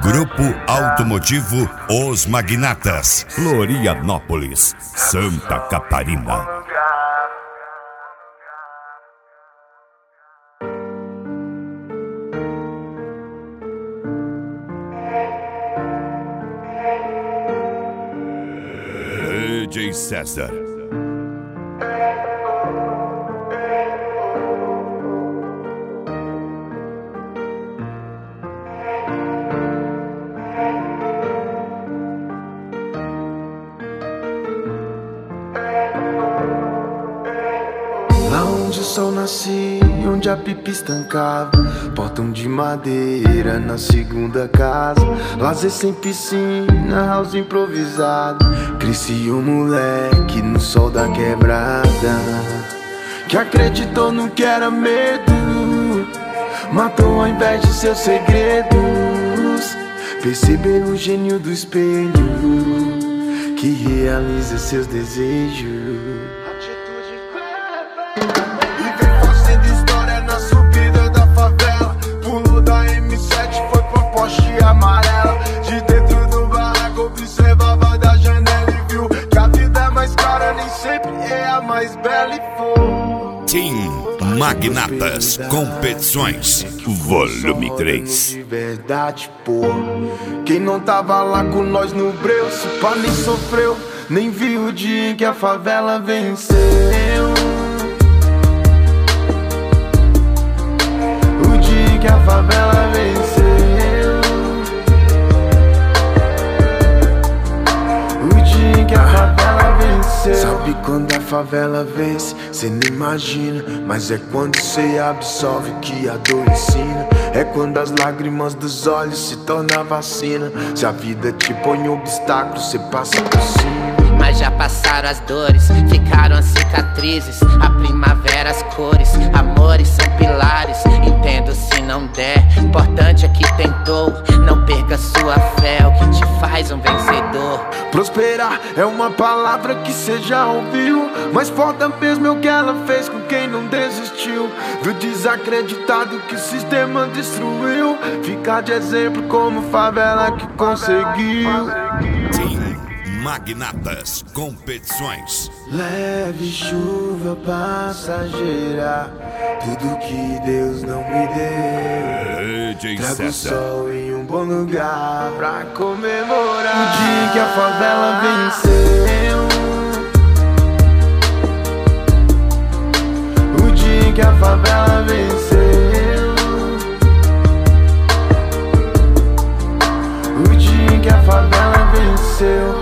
Grupo Automotivo Os Magnatas, Florianópolis, Santa Catarina. DJ César. Lá onde o sol nascia, onde a pipa estancava, portão de madeira na segunda casa, lazer sem piscina, house improvisado. Cresci um moleque no sol da quebrada, que acreditou no que era medo, matou ao invés de seus segredos. Perceber o gênio do espelho, que realiza seus desejos. Amarela, de dentro do barraco observava da janela e viu que a vida é mais cara, nem sempre é a mais bela e for. Team Magnatas Competições, volume 3. De verdade, pô. Quem não tava lá com nós no breu, se pá nem sofreu, nem viu o dia em que a favela venceu. O dia em que a favela venceu. Que a favela venceu. Sabe quando a favela vence? Cê nem imagina, mas é quando cê absolve que a dor ensina. É quando as lágrimas dos olhos se tornam vacina. Se a vida te põe obstáculo, cê passa por cima. Mas já passaram as dores, ficaram as cicatrizes, a primavera, as cores, amores são pilares. Entendo se não der, importante é que tentou. Não perca sua fé, é o que te faz um vencedor. Prosperar é uma palavra que cê já ouviu, mas foda mesmo é o que ela fez com quem não desistiu. Viu desacreditado que o sistema destruiu, ficar de exemplo como favela que conseguiu. Magnatas Competições. Leve chuva passageira, tudo que Deus não me deu. Trago o sol em um bom lugar pra comemorar o dia que a favela venceu. O dia que a favela venceu. O dia que a favela venceu.